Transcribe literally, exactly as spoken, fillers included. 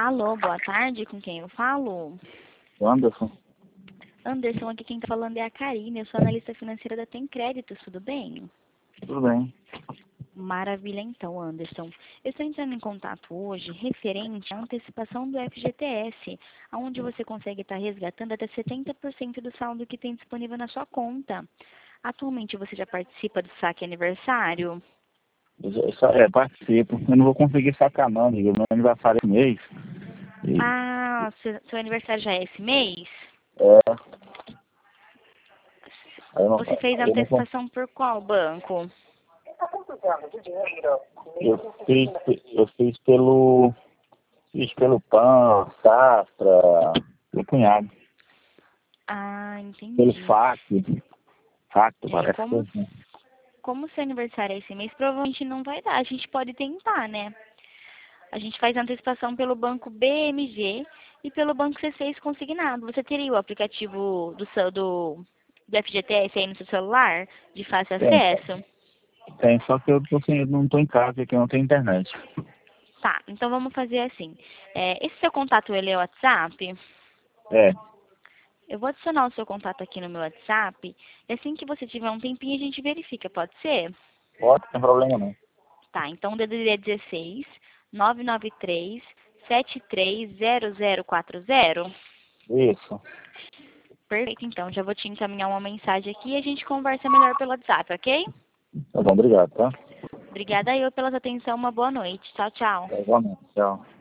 Alô, boa tarde, com quem eu falo? Anderson, Anderson, aqui quem tá falando é a Karine, eu sou analista financeira da Tem Créditos, tudo bem? tudo bem? Maravilha então, Anderson. Eu estou entrando em contato hoje referente à antecipação do F G T S, onde você consegue estar resgatando até setenta por cento do saldo que tem disponível na sua conta. Atualmente você já participa do saque aniversário? Eu, já- eu só, é, participo. Eu não vou conseguir sacar não, amigo. Meu aniversário é esse mês. E, Ah, seu, seu aniversário já é esse mês? é, aí eu não, Você fez a eu não con- antecipação por qual banco? eu fiz, eu fiz pelo, fiz pelo PAN, Safra, meu cunhado. Ah, Pelo entendi. FAC, FAC, É, parece como, coisa. como seu aniversário é esse mês, provavelmente não vai dar. A gente pode tentar, né? A gente faz antecipação pelo banco B M G e pelo banco C seis consignado. Você teria o aplicativo do, seu- do, do F G T S aí no seu celular, de fácil Tem, acesso? tem, só que eu, tô sem, eu não estou em casa aqui, eu não tenho internet. Tá, então vamos fazer assim. É, esse seu contato, ele é o WhatsApp? É, Eu vou adicionar o seu contato aqui no meu WhatsApp. E assim que você tiver um tempinho, a gente verifica, pode ser? pode, não tem problema não. Tá, então o D D D é dezesseis, nove nove três, sete três zero zero quatro zero. Isso. Perfeito, então. Já vou te encaminhar uma mensagem aqui e a gente conversa melhor pelo WhatsApp, ok? Tá bom, obrigado, tá? Obrigada eu pela sua atenção. Uma boa noite. Tchau, tchau. Tá, igualmente, tchau.